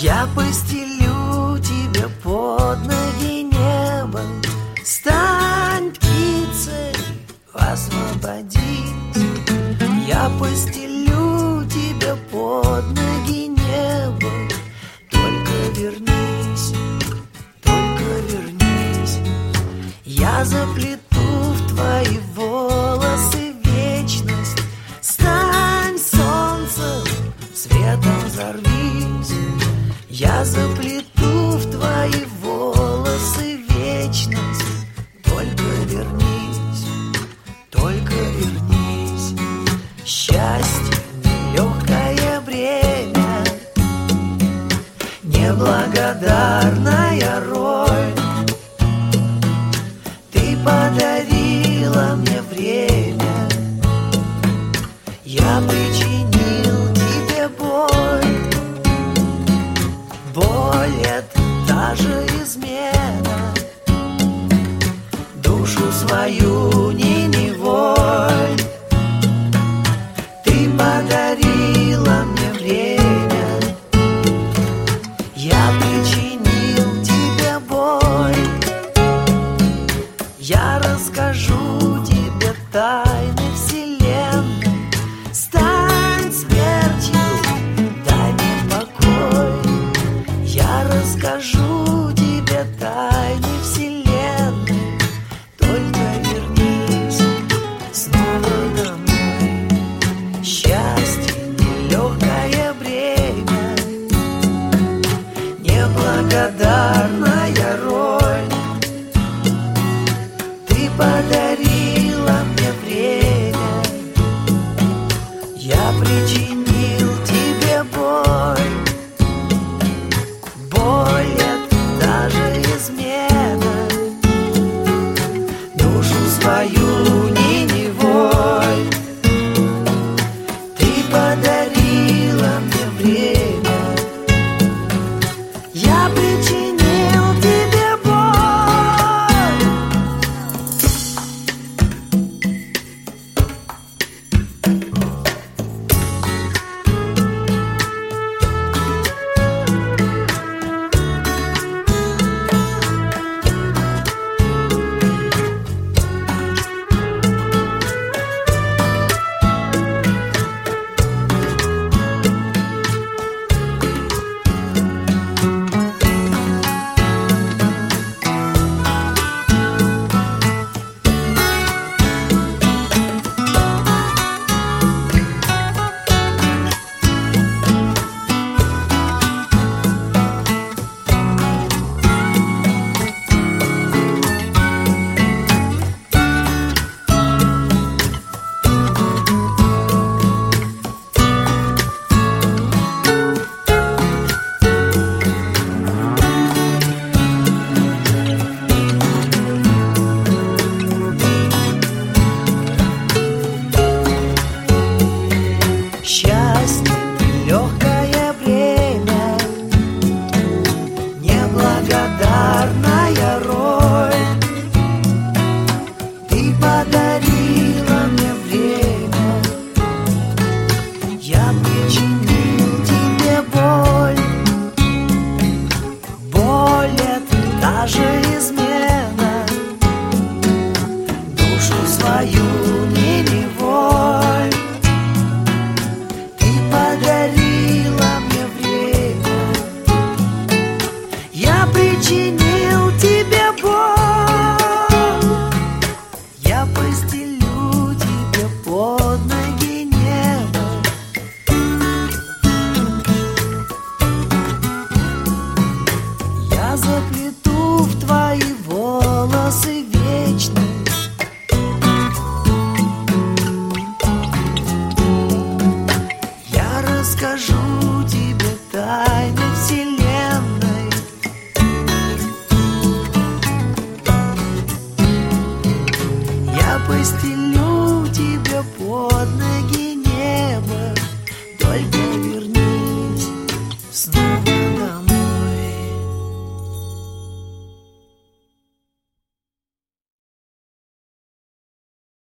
Я постелю тебе под ноги небо. Стань птицей, освободись. Я постелю тебе под ноги небо. Только вернись, только вернись. Я заплету в твои волосы вечность. Стань солнцем, светом взорвись. Я заплету в твои волосы вечность. Только вернись, только вернись. Счастье — нелегкое бремя, неблагодарная роль. Ты подарила мне время, я причинил тебе боль. Боль — это та же измена, душу свою не неволь. Ты подарила мне время, я причинил тебе боль. Я расскажу тебе тайны вселенной. Стань смертью, дай мне покой. Я расскажу тебе тайны вселенной. Только вернись снова домой. Счастье — нелегкое бремя, неблагодарная роль. Ты подарила мне время, я причинил тебе боль. Боль — это даже измена, душу свою не неволь. Ты подарила мне время, я причинил тебе боль. Счастье — легкое бремя, неблагодарная роль. Ты подарила мне время, я причинил тебе боль. Боль — это та же измена, душу свою не неволь. Подарила мне время, я причинил тебе боль. Я постелю тебе под ноги небо. Я заплету в твои волосы вечность. Расскажу тебе так.